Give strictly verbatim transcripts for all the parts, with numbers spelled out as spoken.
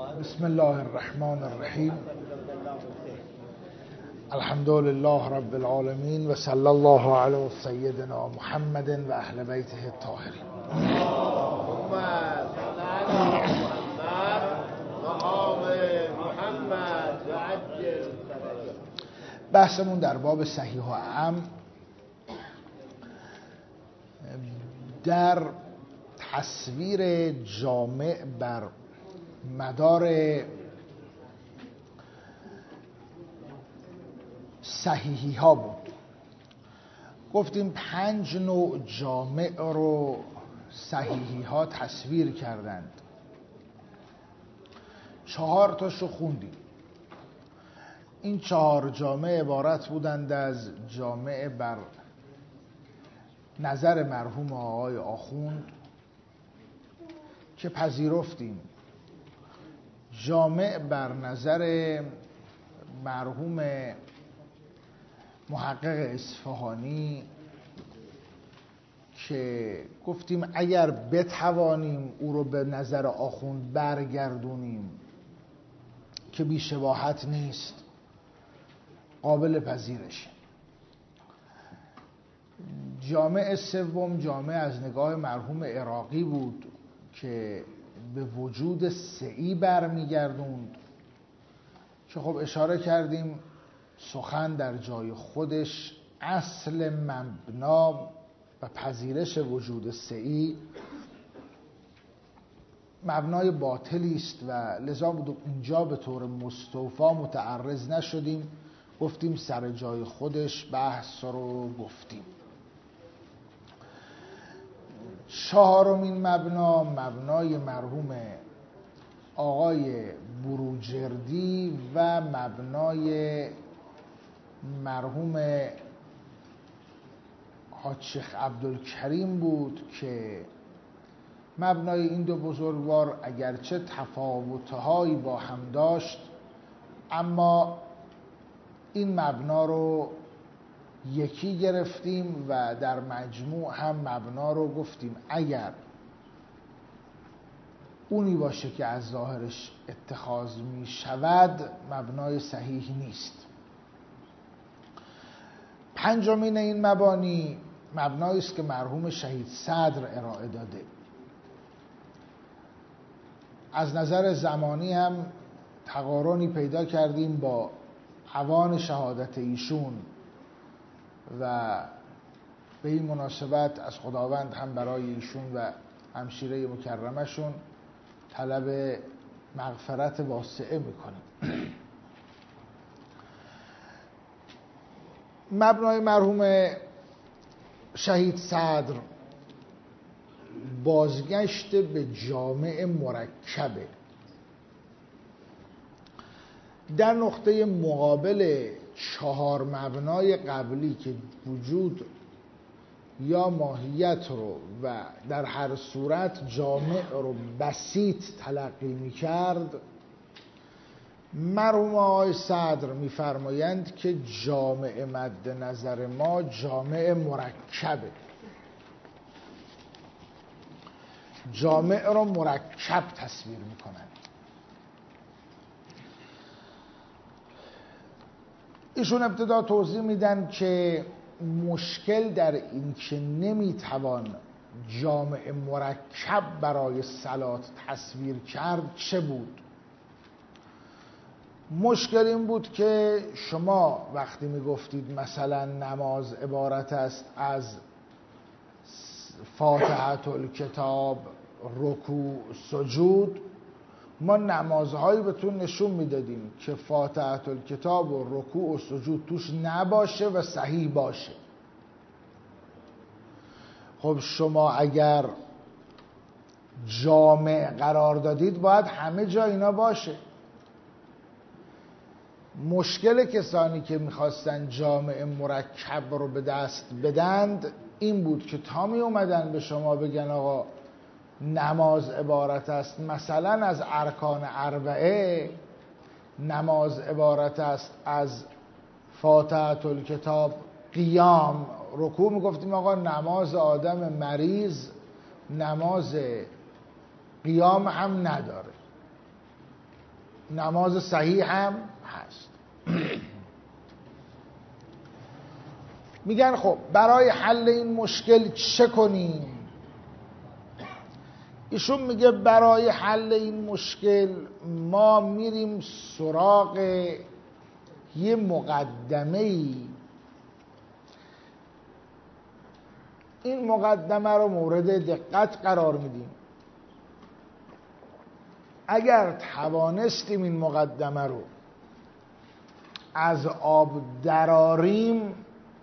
بسم الله الرحمن الرحیم. الحمد لله رب العالمین و صلی الله علی سیدنا محمد و اهل بیته الطاهرین. بحثمون در باب صحیح و اعم در تصویر جامع بر مدار صحیحی ها بود. گفتیم پنج نوع جامع رو صحیحی ها تصویر کردند، چهار تاشو خوندیم. این چهار جامع عبارت بودند از جامع بر نظر مرحوم آقای آخوند که پذیرفتیم، جامع بر نظر مرحوم محقق اصفهانی که گفتیم اگر بتوانیم او رو به نظر آخوند برگردونیم که بی شباهت نیست، قابل پذیرشه. جامع سوم جامع از نگاه مرحوم عراقی بود که به وجود سعی برمیگردوند که خب اشاره کردیم سخن در جای خودش، اصل مبنا و پذیرش وجود سعی مبنای باطلی است و لذا بود اینجا به طور مستوفی متعرض نشدیم، گفتیم سر جای خودش بحث رو گفتیم. چهارمین مبنا مبنای مرحوم آقای بروجردی و مبنای مرحوم حاج شیخ عبدالکریم بود که مبنای این دو بزرگوار اگرچه تفاوت‌هایی با هم داشت، اما این مبنا رو یکی گرفتیم و در مجموع هم مبنا رو گفتیم اگر اونی باشه که از ظاهرش اتخاذ می شود مبنای صحیح نیست. پنجمین این مبانی مبنایی است که مرحوم شهید صدر ارائه داده. از نظر زمانی هم تقارنی پیدا کردیم با اوان شهادت ایشون و به این مناسبت از خداوند هم برای ایشون و همشیره مکرمشون طلب مغفرت واسعه میکنیم. مبنای مرحوم شهید صدر بازگشت به جامع مرکبه. در نقطه مقابل چهار مبنای قبلی که وجود یا ماهیت رو و در هر صورت جامع رو بسیط تلقی می کرد، مرحوم آقای صدر می فرمایند که جامع مد نظر ما جامع مرکبه. جامع رو مرکب تصویر می کنند. ایشون ابتدا توضیح میدن که مشکل در این که نمیتوان جامع مرکب برای صلات تصویر کرد چه بود؟ مشکل این بود که شما وقتی میگفتید مثلا نماز عبارت است از فاتحه الکتاب، رکوع، سجود، ما نمازهایی بهتون نشون میدادیم که فاتحه الکتاب و رکوع و سجود توش نباشه و صحیح باشه. خب شما اگر جامع قرار دادید باید همه جا اینا باشه. مشکل کسانی که میخواستن جامع مرکب رو به دست بدند این بود که تا می اومدن به شما بگن آقا نماز عبارت است مثلا از ارکان اربعه، نماز عبارت است از فاتحه الکتاب، قیام، رکوع، میگفتیم آقا نماز آدم مریض نماز قیام هم نداره. نماز صحیح هم هست. میگن خب برای حل این مشکل چه کنیم؟ ایشون میگه برای حل این مشکل ما میریم سراغ یه مقدمه‌ای. این مقدمه رو مورد دقت قرار میدیم. اگر توانستیم این مقدمه رو از آب دراریم،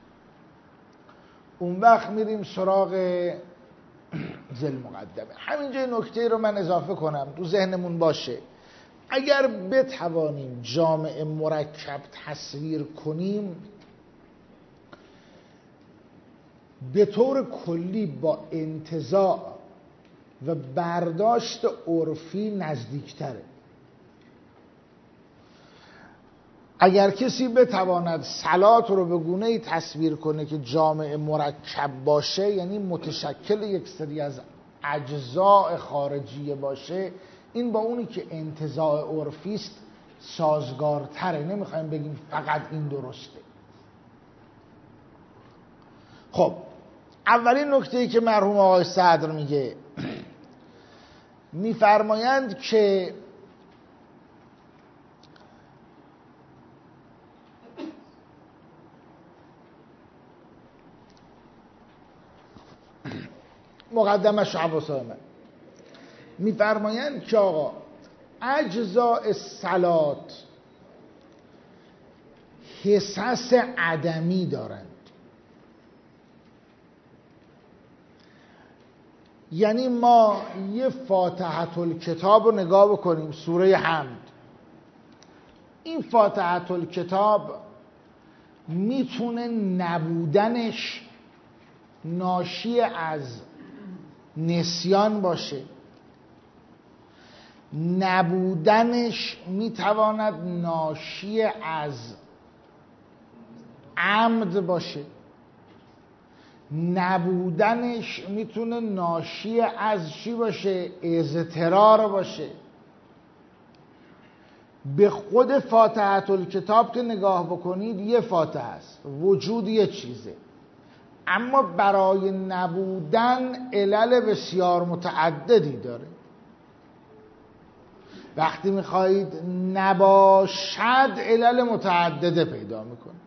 اون وقت میریم سراغ ذیل مقدمه. همینجا نکته رو من اضافه کنم تو ذهنمون باشه. اگر بتوانیم جامع مرکب تصویر کنیم، به طور کلی با انتزاع و برداشت عرفی نزدیکتره. اگر کسی بتواند صلات رو به گونه‌ای تصویر کنه که جامع مرکب باشه، یعنی متشکل یک سری از اجزاء خارجیه باشه، این با اونی که انتزاع عرفی است سازگارتره. نمیخوایم بگیم فقط این درسته. خب اولین نکته‌ای که مرحوم آقای صدر میگه، میفرمایند که مقدمه شعب من میفرمایند که آقا اجزاء صلات حصص عدمی دارند. یعنی ما یه فاتحة الکتاب رو نگاه بکنیم، سوره حمد. این فاتحة الکتاب میتونه نبودنش ناشی از نسیان باشه، نبودنش میتواند ناشی از عمد باشه، نبودنش میتونه ناشی از چی باشه؟ اضطرار باشه. به خود فاتحة الکتاب که نگاه بکنید یه فاتحه است، وجود یه چیزه، اما برای نبودن علل بسیار متعددی داره. وقتی میخواهید نباشد علل متعدده پیدا میکنید.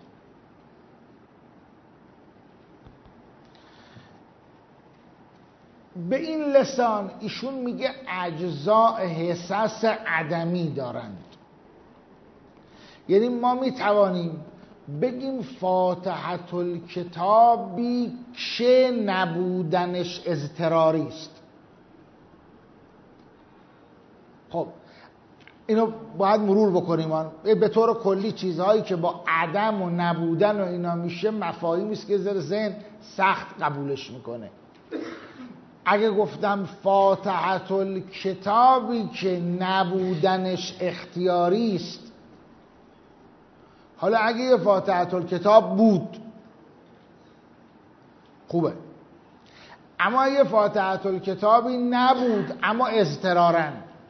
به این لسان ایشون میگه اجزاء حصص عدمی دارند. یعنی ما میتوانیم بگیم فاتحة الکتابی که نبودنش اضطراری است. خب اینو باید مرور بکنیم. آن به طور کلی چیزهایی که با عدم و نبودن و اینا میشه مفاهیمی است که زیر ذهن سخت قبولش میکنه. اگه گفتم فاتحة الکتابی که نبودنش اختیاری است، حالا اگه یه فاتحة الکتاب بود خوبه، اما یه فاتحة الکتابی نبود اما اضطرارن،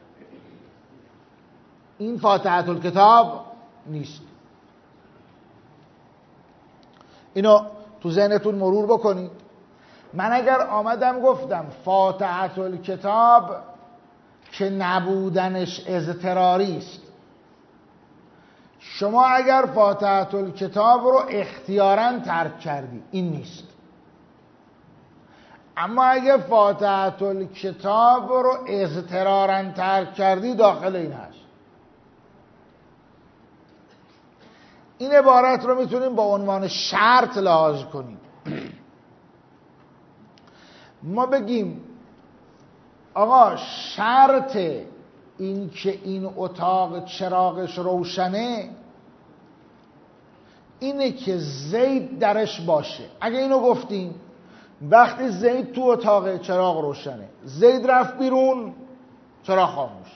این فاتحة الکتاب نیست. اینو تو ذهنتون مرور بکنید. من اگر آمدم گفتم فاتحة الکتاب که نبودنش اضطراری است، شما اگر فاتحة الکتاب رو اختیاراً ترک کردی، این نیست. اما اگر فاتحة الکتاب رو اضطراراً ترک کردی، داخل این هست. این عبارت رو میتونیم با عنوان شرط لحاظ کنیم. ما بگیم آقا شرط این که این اتاق چراغش روشنه اینه که زید درش باشه. اگه اینو گفتیم، وقتی زید تو اتاق چراغ روشنه، زید رفت بیرون، چراغ خاموش.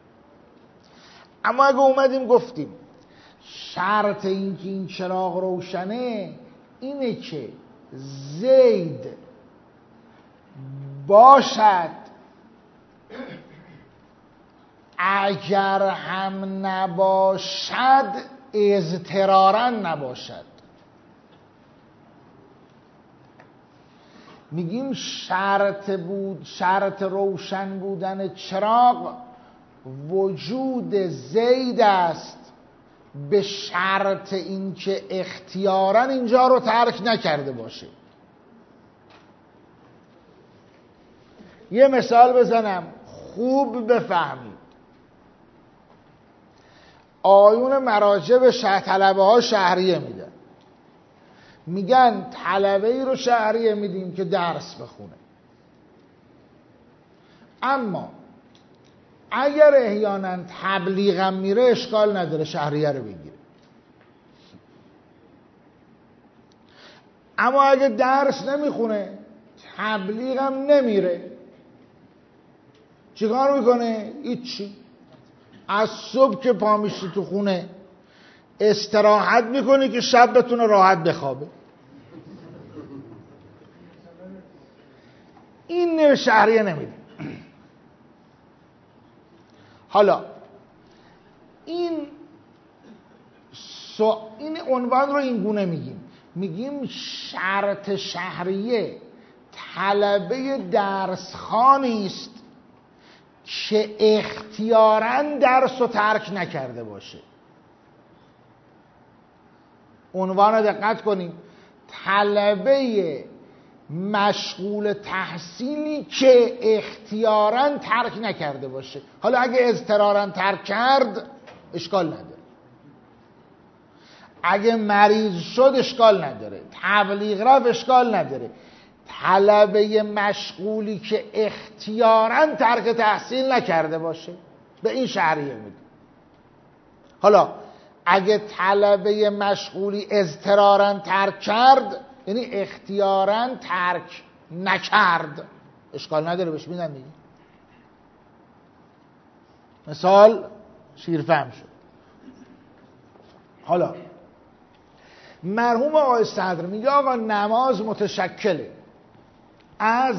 اما اگه اومدیم گفتیم شرط این که این چراغ روشنه اینه که زید باشد اگر هم نباشد اضطرارا نباشد. میگیم شرط بود شرط روشن بودن چراغ وجود زید است به شرط اینکه اختیاراً اینجا رو ترک نکرده باشه. یه مثال بزنم خوب بفهمید. آیون مراجع به طلبه ها شهریه میدن، میگن طلبه ای رو شهریه میدیم که درس بخونه، اما اگر احیانا تبلیغم میره اشکال نداره شهریه رو بگیره. اما اگه درس نمیخونه تبلیغم نمیره چیکار میکنه؟ هیچی. از صبح که پا میشی تو خونه استراحت میکنی که شب بتونه راحت بخوابه. این شهریه نمیده. حالا این سو این عنوان رو این گونه میگیم، میگیم شرط شهریه طلبه درسخوانی است که اختیاراً درس رو ترک نکرده باشه. عنوان رو دقت کنیم، طلبه مشغول تحصیلی که اختیاراً ترک نکرده باشه. حالا اگه اضطراراً ترک کرد اشکال نداره، اگه مریض شد اشکال نداره، تبلیغ رفت اشکال نداره. طلبه مشغولی که اختیاراً ترک تحصیل نکرده باشه به این شهریه میده. حالا اگه طلبه مشغولی اضطراراً ترک کرد یعنی اختیاراً ترک نکرد اشکال نداره، بهش میدن دیگه. مثال شیرفهم شد. حالا مرحوم آقای صدر میگه آقا نماز متشکله از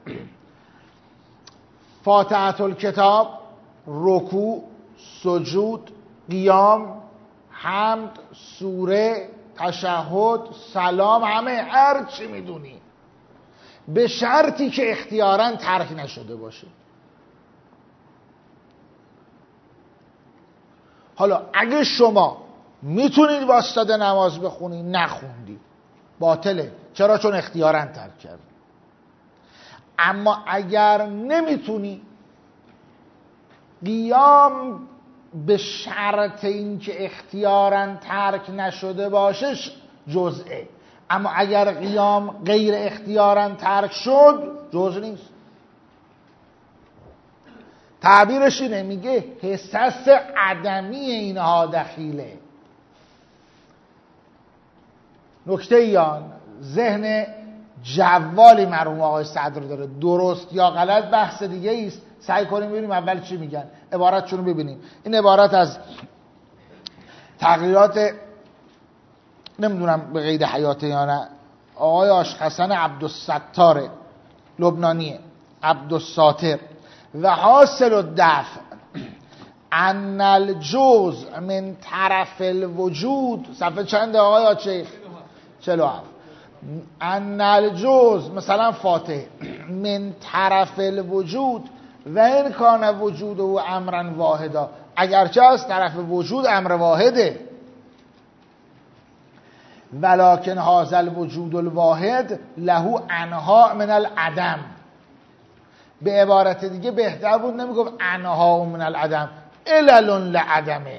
فاتحه الکتاب، رکوع، سجود، قیام، حمد، سوره، تشهد، سلام، همه هر چی میدونی، به شرطی که اختیاراً ترک نشده باشه. حالا اگه شما میتونید واسطه نماز بخونی نخوندی باطله. چرا؟ چون اختیاراً ترک کردی. اما اگر نمیتونی، قیام به شرط اینکه اختیاراً ترک نشده باشش جزئه، اما اگر قیام غیر اختیاراً ترک شد جزء نیست. تعبیرش اینه، میگه حسس عدمی اینها دخیله. نکته یان ذهن جوالی مرحوم آقای صدر داره، درست یا غلط بحث دیگه است. سعی کنیم ببینیم اول چی میگن، عبارتشون رو ببینیم. این عبارت از تغییرات نمیدونم به قید حیاته یا نه آقای آشخصن عبدالستار لبنانیه، عبدالساتر. و حاصل الدفع ان الجزء من طرف الوجود، صفحه چنده آقای آچه؟ چهل و هفت. ان الجزء مثلا فاتحه من طرف الوجود و این کان وجود و امرا واحدا، اگرچه از طرف وجود امر واحده، ولکن هذا الوجود الواحد له انها من العدم. به عبارت دیگه بهتر بود نمیگفت انها من العدم، علل لعدمه.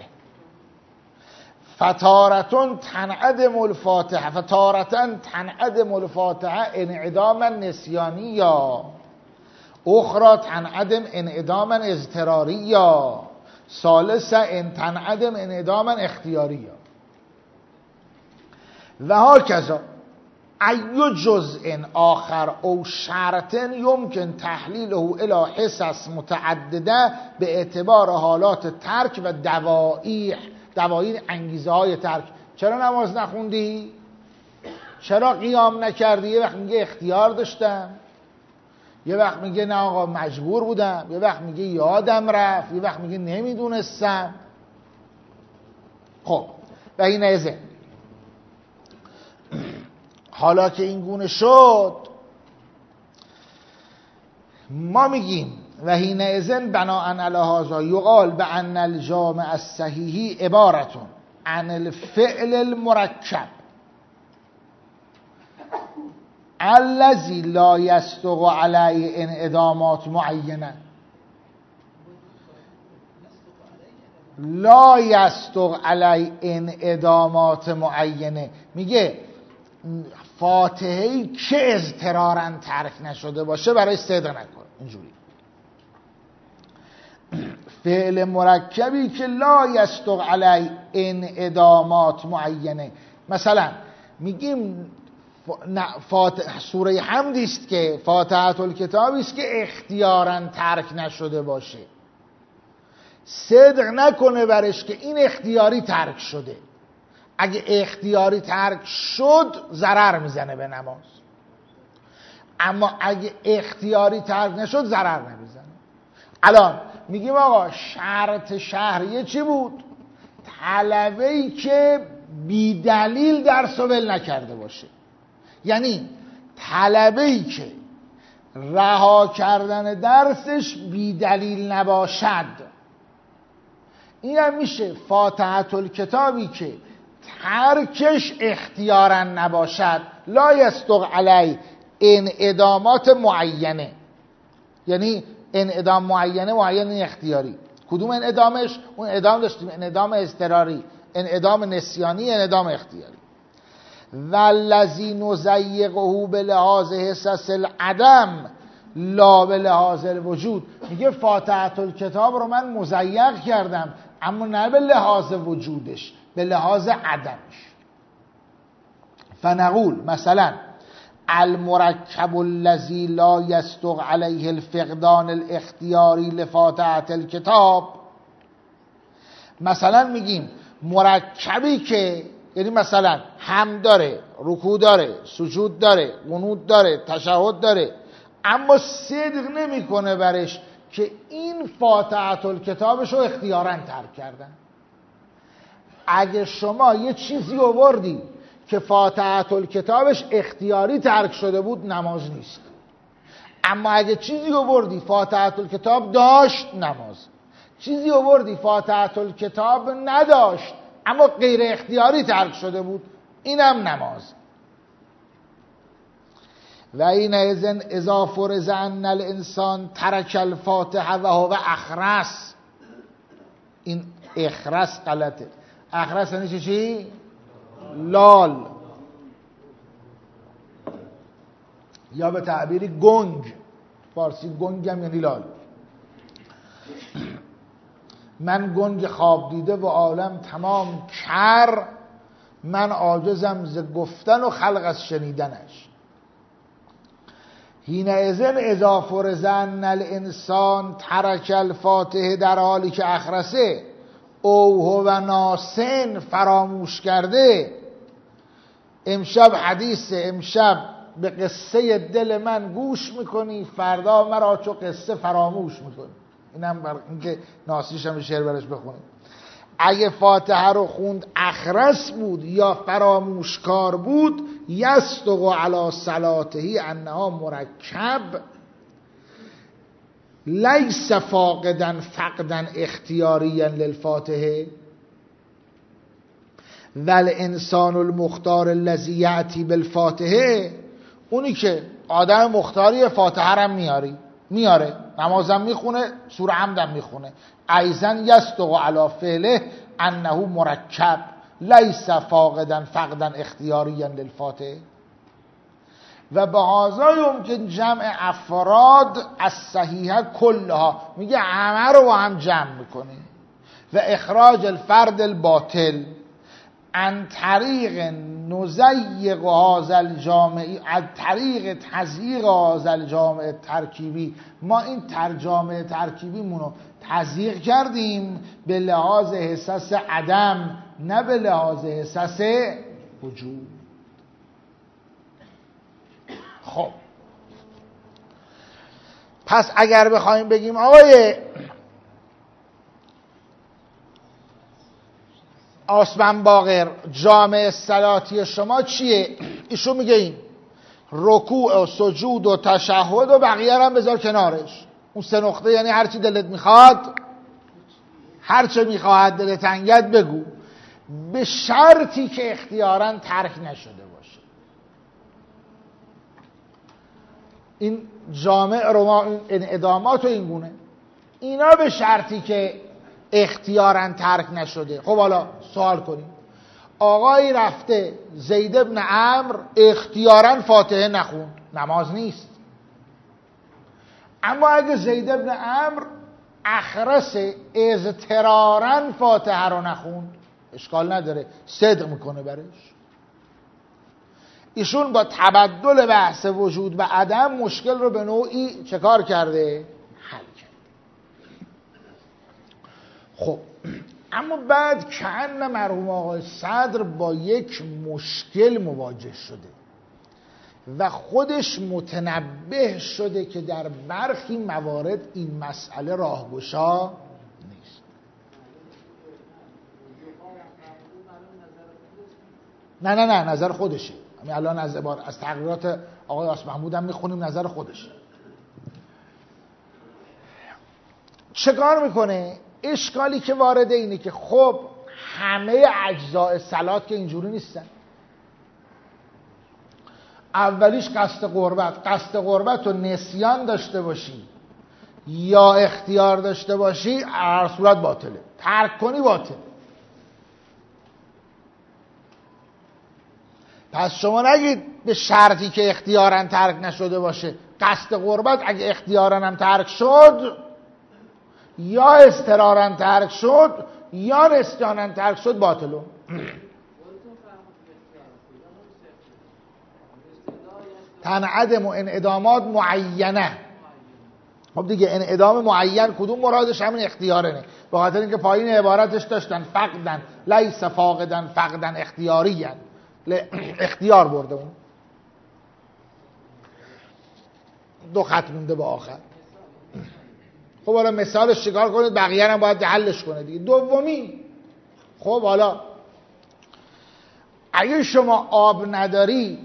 فتارتون تنعدم الفاتحه فتارتن تنعدم الفاتحه انعداما نسیانی یا اخرى تنعدم انعداما اضطراری یا ثالثا ان تنعدم انعداما اختیاری یا و هاکذا ای جزء آخر او شرط یمکن تحلیله الی حصص متعدده به اعتبار حالات ترک و دوائح دوائر انگیزه های ترک. چرا نماز نخوندی؟ چرا قیام نکردی؟ یه وقت میگه اختیار داشتم. یه وقت میگه نه آقا مجبور بودم، یه وقت میگه یادم رفت، یه وقت میگه نمیدونستم. خب و این ازن حالا که این گونه شد ما میگیم و حین اذن بناء علی هذا یقال بان الجامع الصحیح عبارتون عن الفعل المرکب الذی لا یصدق علیه انعدامات معینه. لا یصدق علیه انعدامات معینه میگه فاتحه‌ای که اضطراراً ترک نشده باشه برای صدق نکن. اینجوری فعل مرکبی که لا یصدق علی انعدامات معینه، مثلا میگیم فاتح سوره حمدی است که فاتحه الکتابی است که اختیاراً ترک نشده باشه، صدق نکنه برش که این اختیاری ترک شده. اگه اختیاری ترک شد ضرر میزنه به نماز، اما اگه اختیاری ترک نشد ضرر نمیزنه. الان میگیم آقا شرط شهریه چی بود؟ طلبه‌ای که بی دلیل درس رو ول نکرده باشه، یعنی طلبه‌ای که رها کردن درسش بی دلیل نباشد. این هم میشه فاتحه الکتابی که ترکش اختیارا نباشد، لا یصدق علی انعدامات معینه، یعنی انعدام معینه معین اختیاری. کدوم انعدامش؟ اون انعدام داشتیم انعدام اضطراری، انعدام نسیانی، انعدام اختیاری. والذی نضیقه بلحاظ حصص العدم لا بلحاظ الوجود. میگه فاتحه الکتاب رو من مضیق کردم اما نه به لحاظ وجودش، به لحاظ عدمش. فنقول مثلا المرکب الذی لا یصدق علیه الفقدان الاختیاری لفاتحه الکتاب، مثلا میگیم مرکبی که یعنی مثلا هم داره، رکوع داره، سجود داره، قنوت داره، تشهد داره، اما صدق نمیکنه برش که این فاتحه الکتابش رو اختیاراً ترک کردن. اگه شما یه چیزی آوردی که فاتحه الکتابش اختیاری ترک شده بود نماز نیست، اما اگه چیزی آوردی فاتحه الکتاب داشت نماز، چیزی آوردی فاتحه الکتاب نداشت اما غیر اختیاری ترک شده بود اینم نماز. و این اذن اذا فرض ان الانسان ترک الفاتحه و هو اخرس، این اخرس غلطه. اخرس یعنی چی چی؟ لال، یا به تعبیری گنگ، فارسی گنگ هم یعنی لال. من گنگ خواب دیده و عالم تمام کر، من عاجزم ز گفتن و خلق از شنیدنش. حین اذن اذا فرض ان الانسان ترک الفاتحه، در حالی که اخرسه او هو ناسن فراموش کرده. امشب حدیثه، امشب به قصه دل من گوش میکنی، فردا مرا چو قصه فراموش میکنی. اینم بر اینکه ناسیش هم شعر برش بخونیم. اگه فاتحه رو خوند اخرس بود یا فراموشکار بود، یصدق علی صلاته انها مرکب لیس فاقدا فقدا اختیاریا للفاتحه والانسان المختار الذی یأتی بالفاتحه. اونی که آدم مختاری فاتحه رو میاری میاره، نمازم میخونه، سوره حمدم میخونه، ایضا یصدق علی فعله انه مرکب لیس فاقدا فقدا اختیاریا للفاتحه. و به هذا یمکن جمع افراد از صحیحه کلها، میگه همه رو با هم جمع میکنی. و اخراج الفرد الباطل عن طریق نزیق هذا الجامع، از طریق تزییق هذا الجامع ترکیبی. ما این ترجمه ترکیبی مونو تزییق کردیم به لحاظ حساس عدم، نه به لحاظ حساس وجود. خب پس اگر بخوایم بگیم آقای آسمن باقر جامع صلاتی شما چیه؟ ایشون میگه این رکوع و سجود و تشهد و بقیه رو هم بذار کنارش. اون سه نقطه یعنی هر چی دلت میخواد، هر چه میخواد دلت انگد بگو، به شرطی که اختیاراً ترک نشده باشه. این جامع رو ما این انعدامات و این گونه اینا به شرطی که اختیاراً ترک نشده. خب حالا سوال کنیم، آقایی رفته زید ابن عمرو اختیاراً فاتحه نخوند، نماز نیست. اما اگه زید ابن عمرو اخرس اضطراراً فاتحه رو نخوند اشکال نداره، صدق میکنه برش. ایشون با تبدل بحث وجود و عدم مشکل رو به نوعی چه کار کرده؟ حل کرده. خب اما بعد کأن مرحوم آقای صدر با یک مشکل مواجه شده و خودش متنبه شده که در برخی موارد این مسئله راهگشا نیست. نه نه نه نظر خودشه. همین الان از عبارت از تقریرات آقای آس محمود هم میخونیم، نظر خودشه. چیکار میکنه؟ اشکالی که وارده اینه که خب همه اجزاء صلات که اینجوری نیستن. اولیش قصد قربت، قصد قربت رو نسیان داشته باشی یا اختیار داشته باشی هر صورت باطله، ترک کنی باطله. پس شما نگید به شرطی که اختیاراً ترک نشده باشه. قصد قربت اگه اختیاراً هم ترک شد یا اضطراراً ترک شد یا نسیاناً ترک شد باطله. تنعدم و انعدامات معینه. خب دیگه انعدام معین کدوم مرادش؟ همین اختیاره. نه به خاطر اینکه پایین عبارتش داشتن فقدن لیس فاقدن فقدن اختیاریه، اختیار برده اون دو خط مونده به آخر. خب حالا مثالش چیکار کنید؟ بقیه هم باید حلش کنه دیگه. دومی، خب حالا اگه شما آب نداری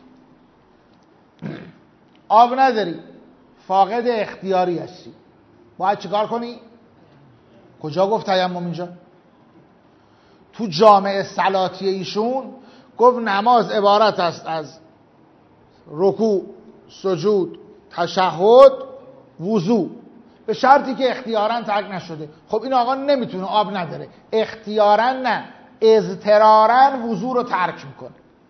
آب نداری فاقد اختیاری هستی، باید چیکار کنی؟ کجا گفت تیمم اینجا؟ تو جامع صلاتی ایشون گفت نماز عبارت است از رکوع، سجود، تشهد، وضو، به شرطی که اختیاراً ترک نشده. خب این آقا نمیتونه، آب نداره، اختیاراً نه اضطراراً وضو رو ترک میکنه.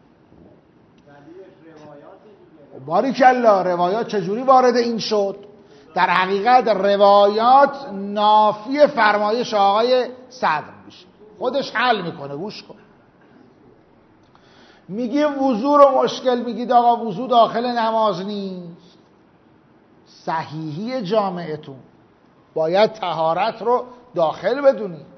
باریکلا، روایات چجوری وارد این شد؟ در حقیقت روایات نافی فرمایش آقای صدر میشه، خودش حل میکنه. گوش کن، میگی وضو رو مشکل میگید آقا وضو داخل نماز نیست. صحیحی جامعتون باید طهارت رو داخل بدونید.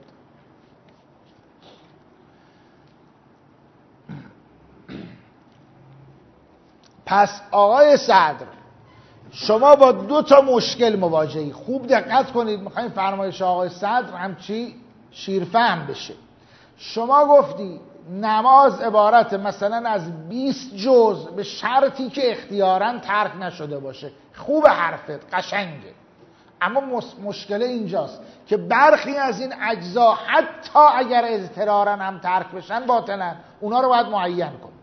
پس آقای صدر شما با دو تا مشکل مواجهی. خوب دقت کنید، میخوایم فرمایش آقای صدر همچی شیرفهم بشه. شما گفتی نماز عبارت مثلا از بیست جز به شرطی که اختیاراً ترک نشده باشه. خوب حرفت، قشنگه، اما مشکل اینجاست که برخی از این اجزا حتی اگر اضطراراً هم ترک بشن باطلن. اونا رو باید معین کنید.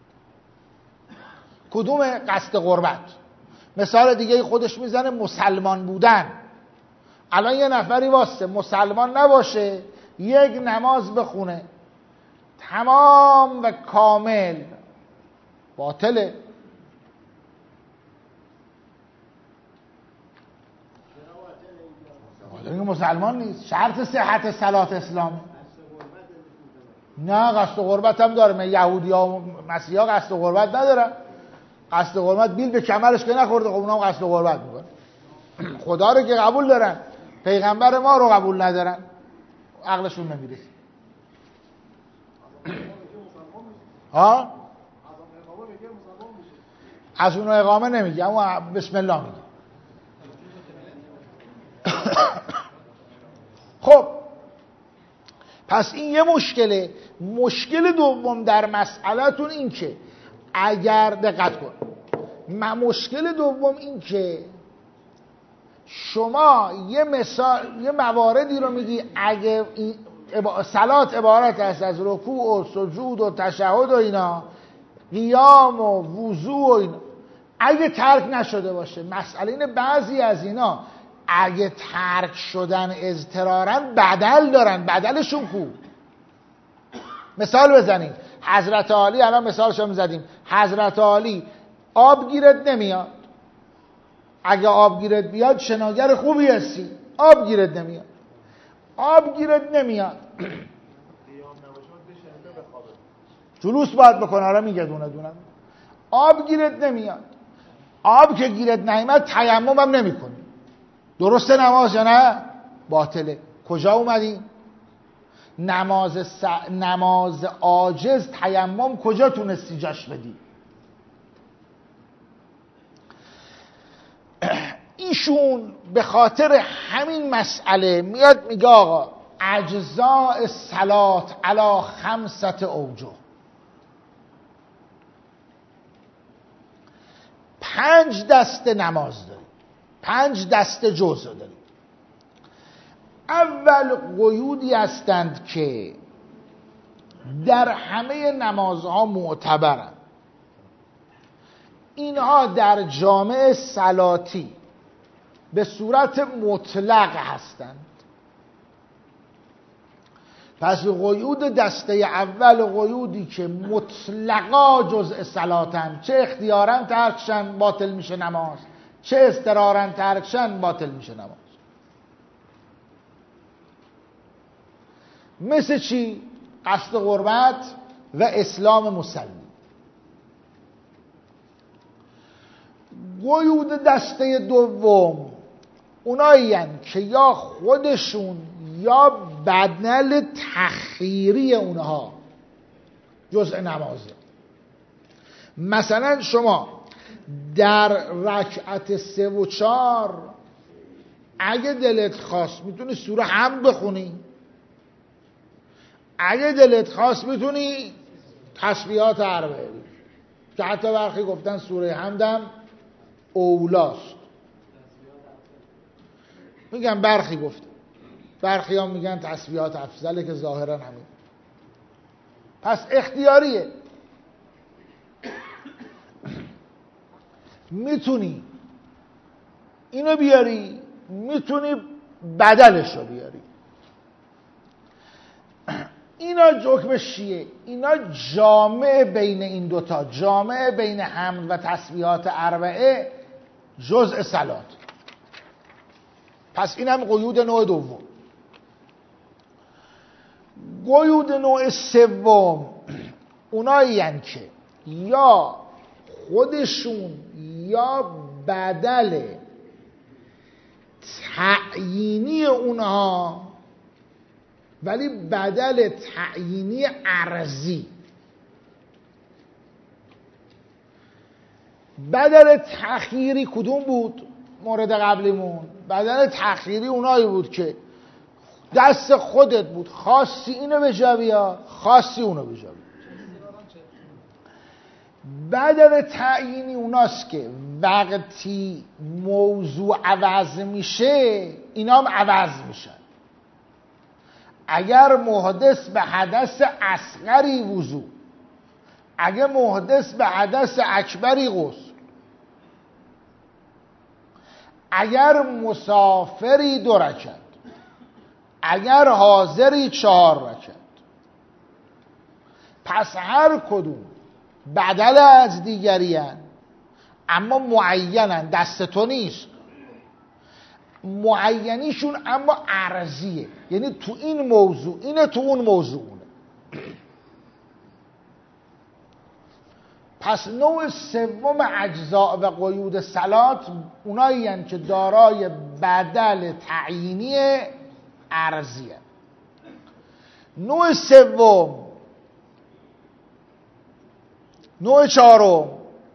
کدوم؟ قصد قربت. مثال دیگه خودش میزنه مسلمان بودن. الان یه نفری واسه مسلمان نباشه یک نماز بخونه تمام و کامل باطله. این مسلمان نیست. شرط صحت صلات اسلام. نه قصد قربت هم داره. یهودی ها و مسیحی ها قصد قربت ندارن. قصد قربت بیل به کمرش که نخورده، خب اونا هم قصد قربت میکنن. خدا رو که قبول دارن، پیغمبر ما رو قبول ندارن، عقلشون نمیرسه. ها؟ از اون اقامه نمیگه، اما بسم الله میگه. پس این یه مشکله. مشکل دوم در مسئله‌تون این که اگر دقت کن، مشکل دوم این که شما یه مثال یه مواردی رو میگی اگه صلات عبارت است از رکوع و سجود و تشهد و اینا، قیام و وضو و اینا، اگه ترک نشده باشه. مسئله اینه بعضی از اینا اگه ترک شدن اضطرارن بدل دارن، بدلشون کو؟ مثال بزنیم. حضرت علی، الان مثالشو میزدیم، حضرت علی آب گیرت نمیاد، اگه آب گیرت بیاد شناگر خوبی هستی، آب گیرت نمیاد، آب گیرت نمیاد جلوس باید بکنه. آره میگه دونه دونه. آب گیرت نمیاد، آب که گیرت نمیاد تیمم هم نمی کنی، درسته نماز یا نه؟ باطله. کجا اومدی؟ نماز س... نماز عاجز تیمم کجا تونستی جاش بدی؟ ایشون به خاطر همین مسئله میاد میگه آقا اجزاء صلات علی خمسة اوجه، پنج دست نماز داریم، پنج دست جزء داریم. اول قیودی هستند که در همه نمازها معتبرند. اینها در جامع صلاتی به صورت مطلق هستند. پس قیود دسته اول قیودی که مطلقا جزء صلاتن، چه اختیارا ترکشن باطل میشه نماز، چه اضطرارا ترکشن باطل میشه نماز. مثل چی؟ قصد قربت و اسلام مسلم. قیود دسته دوم اونایی هستند که یا خودشون یا بدل تخییری اونها جزء نمازه. مثلا شما در رکعت سه و چهار اگه دلت خواست میتونی سوره حمد بخونی، اگه دلت خواست میتونی تسبیحات اربعه، که حتی برخی گفتن سوره حمدم اولاست. میگن برخی گفتن، برخی هم میگن تسبیحات افضله که ظاهرا همین. پس اختیاریه، میتونی اینو بیاری، میتونی بدلش رو بیاری. اینا حکمش چیه؟ اینا جامع بین این دوتا، جامع بین حمد و تسبیحات اربعه جزء صلات. پس این هم قیود نوع دوم. قیود نوع سوم اونایی هستند که یا خودشون یا بدل تعیینی اونها، ولی بدل تعیینی ارزی. بدل تخییری کدوم بود؟ مورد قبلیمون بدل تخییری اونایی بود که دست خودت بود، خواستی اینو به جا بیار، خواستی اونو به جا بیار. بدل تعیینی اوناست که وقتی موضوع عوض میشه اینا هم عوض میشن. اگر محدث به حدث اصغری وضو، اگر محدث به حدث اکبری غسل، اگر مسافری دو رکعت، اگر حاضری چهار رکعت. پس هر کدوم بدل از دیگری هن، اما معینن، دست تو نیست. معینیشون اما ارزیه، یعنی تو این موضوع اینه، تو اون موضوع اونه. پس نوع سوم اجزاء و قیود صلات اونایی هستند که دارای بدل تعیینی ارزیه. نوع سوم، نوع چهارم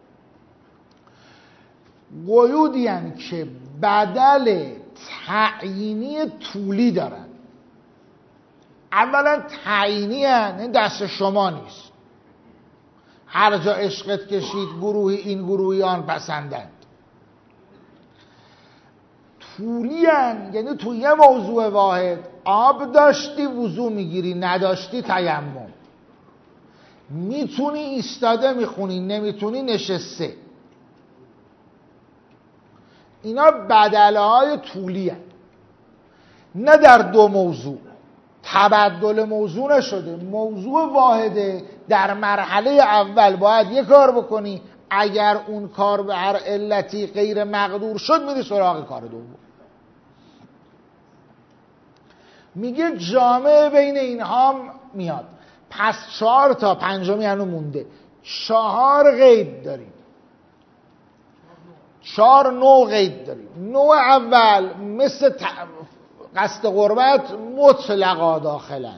قیودی هستند که بدل تعیینی طولی دارن، اولا تعیینی هن، این دست شما نیست. هر جا عشقت کشید گروهی این گروهی آن پسندند. طولی هن، یعنی توی یه موضوع واحد آب داشتی وضو میگیری، نداشتی تیمم. میتونی ایستاده میخونی، نمیتونی نشسته. اینا بدله های طولی هن. نه در دو موضوع تبدل موضوع نشده، موضوع واحده. در مرحله اول باید یه کار بکنی، اگر اون کار به هر علتی غیر مقدور شد میری سراغ کار دوم. میگه جامعه بین اینها میاد. پس چهار تا پنجمی هنو مونده، چهار قید داریم، چهار نوع قید داریم. نوع اول مثل ت... قصد قربت مطلقا داخلند.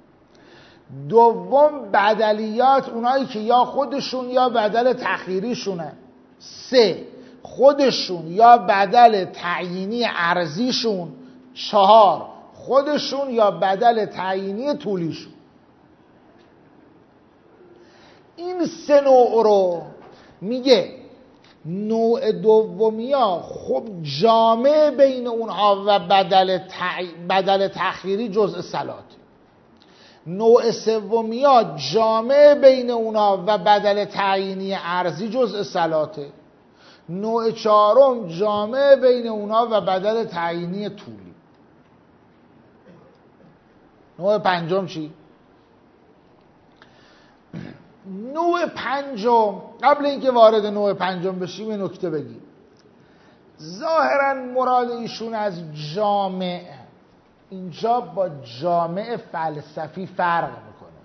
دوم بدلیات، اونایی که یا خودشون یا بدل تخییریشونه. سه خودشون یا بدل تعیینی ارزیشون. چهار خودشون یا بدل تعیینی طولیشون. این سه نوع رو میگه نوع دومیا خب جامع بین اونها و بدل, تع... بدل تخییری جزء صلات. نوع سومیا جامع بین اونها و بدل تعیینی ارزی جزء صلاته. نوع چهارم جامع بین اونها و بدل تعیینی طولی. نوع پنجم چی؟ نوع پنجم، قبل اینکه وارد نوع پنجم بشیم یه نکته بگیم. ظاهرا مراد ایشون از جامع اینجا با جامع فلسفی فرق میکنه.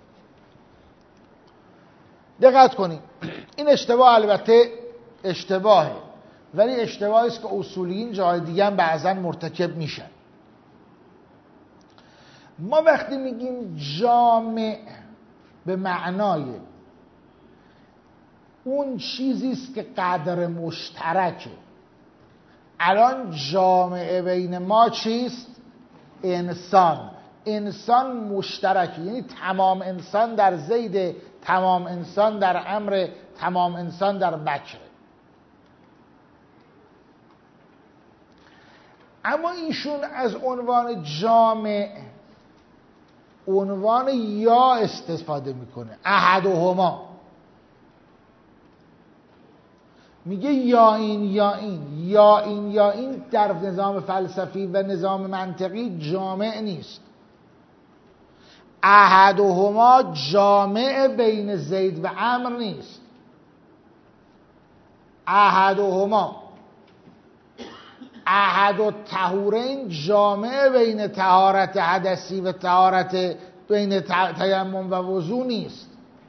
دقت کنید، این اشتباه البته اشتباهه، ولی اشتباهی است که اصولیین جای دیگه هم بعضا مرتکب میشن. ما وقتی میگیم جامع به معنای اون چیزی است که قدر مشترکه. الان جامعه بین ما چیست؟ انسان. انسان مشترکه، یعنی تمام انسان در زید، تمام انسان در امر، تمام انسان در بکره. اما ایشون از عنوان جامع عنوان یا استفاده میکنه، احدهما. میگه یا این یا این، یا این یا این در نظام فلسفی و نظام منطقی جامع نیست. احدهما جامع بین زید و عمرو نیست. احدهما احد الطهورین جامع بین طهارت حدثی و طهارت بین تیمم و وضو نیست.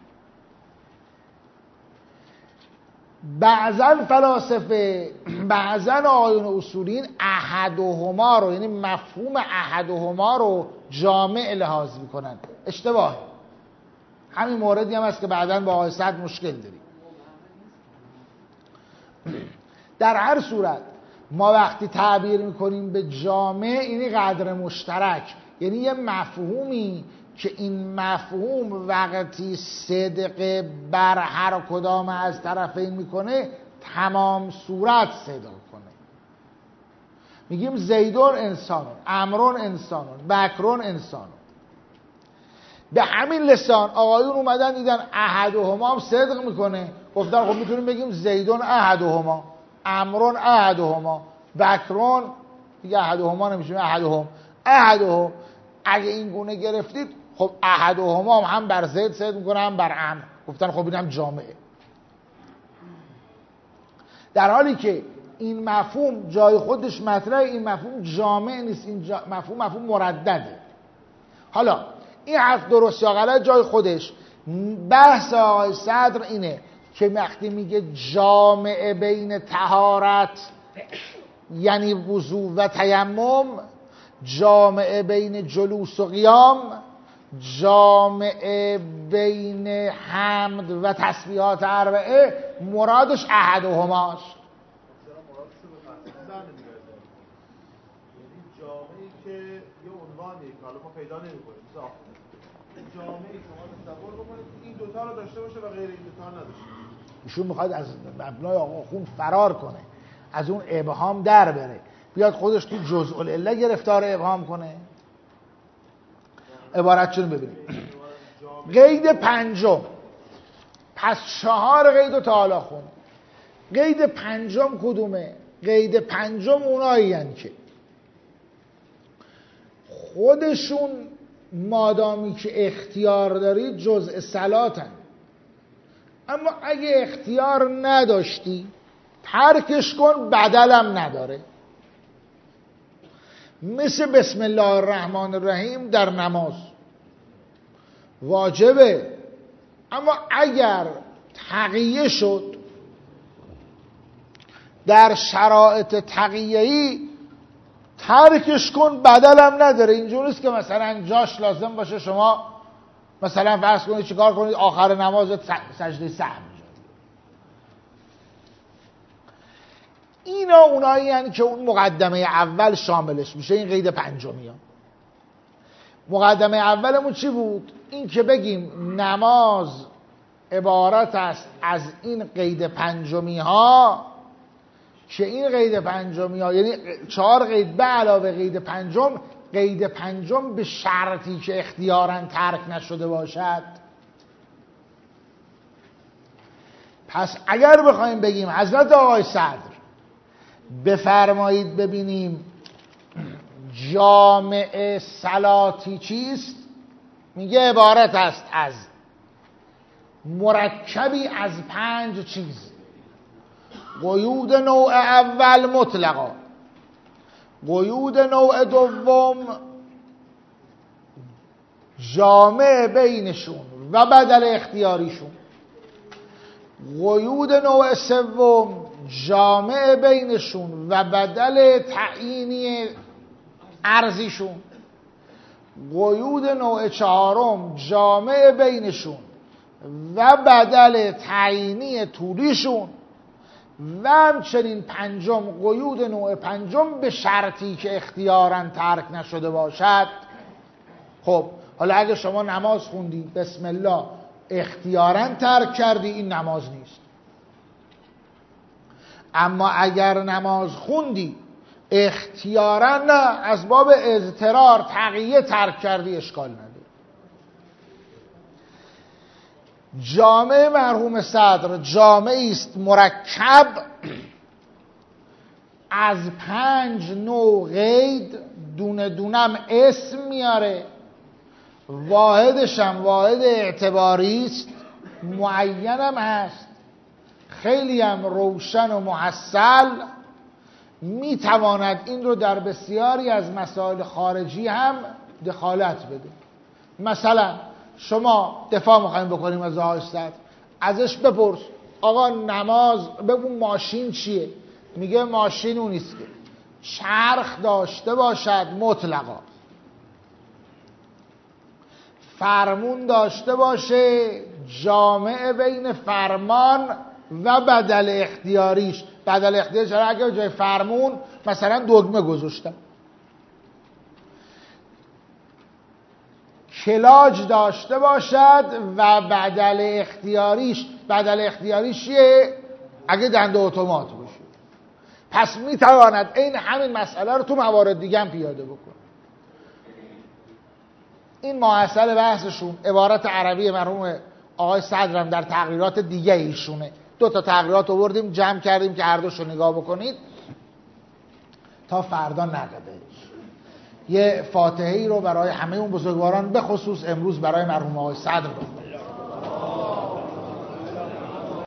بعضا فلاسفه، بعضا آقایون اصولین احدهما رو، یعنی مفهوم احدهما رو جامع لحاظ میکنن. اشتباه. همین موردی هم هست که بعداً با آقای سعد مشکل داریم. در هر صورت ما وقتی تعبیر میکنیم به جامع، یعنی قدر مشترک، یعنی یه مفهومی که این مفهوم وقتی صدق بر هر کدام از طرفین میکنه تمام صورت صدق کنه. میگیم زیدون انسانون، عمرون انسانون، بکرون انسانون. به همین لسان آقایون اومدن دیدن احدهما هم صدق میکنه، گفتن خب میتونیم بگیم زیدون احدهما، عمرون احدهما، بکرون دیگه احدهما نمیشه، احدهم احدهم. اگه این گونه گرفتید خب احدهما هم بر زید صدق میکنه هم بر عمرو. گفتن خب اینم جامعه. در حالی که این مفهوم جای خودش مطرحه، این مفهوم جامع نیست، این جا... مفهوم مفهوم مردده. حالا این حرف درست یا غلط جای خودش. بحث آقای صدر اینه که وقتی میگه جامع بین طهارت یعنی وضو و تیمم، جامع بین جلوس و قیام، جامع بین حمد و تسبیحات اربعه، مرادش احدهماست. جامعی که یه عنوانی که حالا ما پیدا نمی‌کنیم، جامعه شما تصور بکنید این دوتا رو داشته باشه و غیر این دوتا نداشته. ایشون میخواد از مبنای آقا خون فرار کنه، از اون ابهام در بره، بیاد خودش تو جزء العله گرفتار ابهام کنه. عبارت چون ببینید. قید پنجم، پس چهار قید رو تا حالا خون. قید پنجم کدومه؟ قید پنجم اونایی هن که خودشون مادامی که اختیار داری جزء صلاتن، اما اگه اختیار نداشتی ترکش کن، بدلم نداره. مثل بسم الله الرحمن الرحیم در نماز واجبه، اما اگر تقیه شد در شرایط تقیه‌ای ترکش کن، بدلم نداره. اینجوری نیست که مثلا جاش لازم باشه شما مثلا فرض کنید چیکار کنید آخر نماز سجده سهو می‌کنید. اینا اونایی یعنی که اون مقدمه اول شاملش میشه، این قید پنجمی ها. مقدمه اولمون چی بود؟ این که بگیم نماز عبارت است از این قید پنجمی ها، که این قید پنجمی ها یعنی چهار قید به علاوه قید پنجم، قید پنجم به شرطی که اختیاراً ترک نشده باشد. پس اگر بخوایم بگیم حضرت آقای صدر بفرمایید ببینیم جامع صلاتی چیست، میگه عبارت است از مرکبی از پنج چیز. قیود نوع اول مطلقا، قیود نوع دوم جامع بینشون و بدل اختیاریشون، قیود نوع سوم جامع بینشون و بدل تعیینی ارزیشون، قیود نوع چهارم جامع بینشون و بدل تعیینی طولیشون، و همچنین پنجم قیود نوع پنجم به شرطی که اختیاراً ترک نشده باشد. خب حالا اگه شما نماز خوندی بسم الله اختیاراً ترک کردی، این نماز نیست. اما اگر نماز خوندی اختیاراً نه، از باب اضطرار تقیه ترک کردی، اشکال نداره. جامع مرحوم صدر جامعی است مرکب از پنج نوع قید، دونه دونم اسم میاره، واحدش هم واحد اعتباری است، معینم هست، خیلی هم روشن و محصل، میتواند این رو در بسیاری از مسائل خارجی هم دخالت بده. مثلا شما دفاع میخوایم بکنیم از آقای صدر، ازش بپرس آقا نماز بگو ماشین چیه؟ میگه ماشین اون نیست که چرخ داشته باشد مطلقا، فرمون داشته باشه جامع بین فرمان و بدل اختیاریش. بدل اختیاریش اگر جای فرمون مثلا دگمه گذاشتم، کلاج داشته باشد و بدل اختیاریش، بدل اختیاریش چیه؟ اگه دنده اتومات باشه. پس میتواند این همین مسئله رو تو موارد دیگه هم پیاده بکنه. این ماحصل بحثشون عبارت عربی مرحوم آقای صدرم در تقریرات دیگه ایشونه. دو تا تقریرات آوردیم جمع کردیم که هر دوشو نگاه بکنید تا فردا نقده. یه فاتحه‌ای رو برای همه اون بزرگواران به خصوص امروز برای مرحوم آقای صدر بخونم.